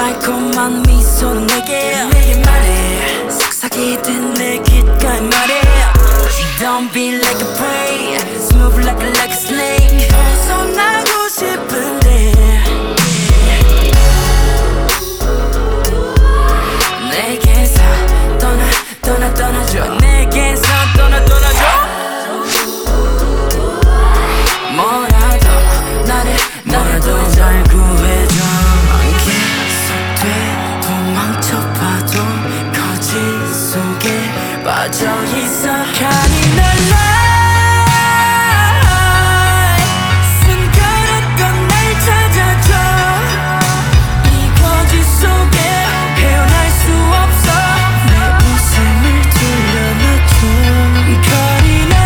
달콤한 미소는 내게 말해 속삭이듯 내 귓가에 말해 Don't be like a prey Smooth like a snake 벗어나고 싶은데 내게서 떠나줘 내게서 떠나줘 뭐라도 나를 잘 구해줘 계속돼 도망쳐봐도 거짓 속에 빠져있어 잔인한 lie 숨겨놨던 날 찾아줘 이 거짓 속에 헤어날 수 없어 내 웃음을 돌려놔줘 잔인한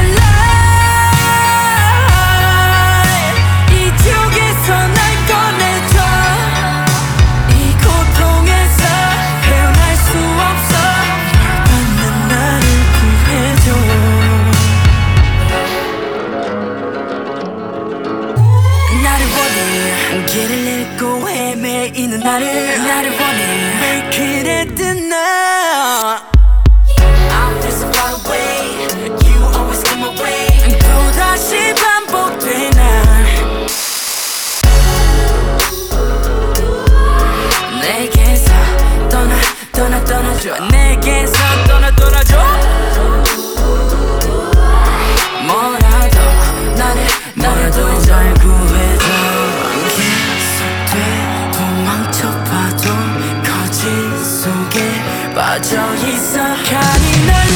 lie 이쪽에서 날 꺼내줘 이 고통에서 헤어날 수 없어 받는 나를 구해줘 나를 원해 길을 잃고 헤매이는 나를 원해 Make it at the night I'm just so far away You always come my way 또다시 반복돼 난 내게서 떠나줘 내게서 떠나줘 뭐라도 나를 잘 구해줘 계속돼 도망쳐봐도 거짓 속에 빠져있어 잔인한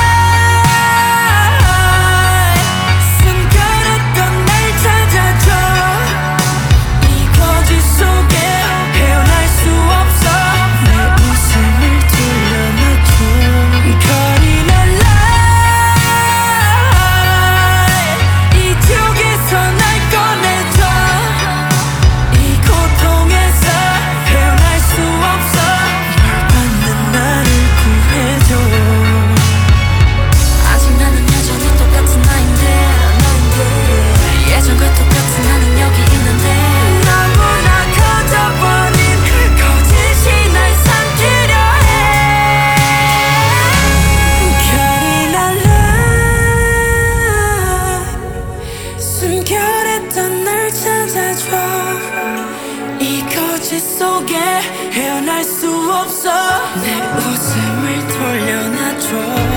lie 숨겨놨던 날 찾아줘 이 거짓 속에 헤어날 수 없어 내 웃음을 돌려놔줘 잔인한 lie 이쪽에서 날 꺼내줘 이 고통에서 헤어날 수 없어 받는 나를 구해줘 아직 나는 여전히 똑같은 나인데 예전과 똑같은 나는 여기 있는데 너무나 커져버린 거짓이 날 삼키려 해 잔인한 lie 숨겨냈던 날 찾아줘 이 거짓 속에 헤어날 수 없어 내 웃음을 돌려놔줘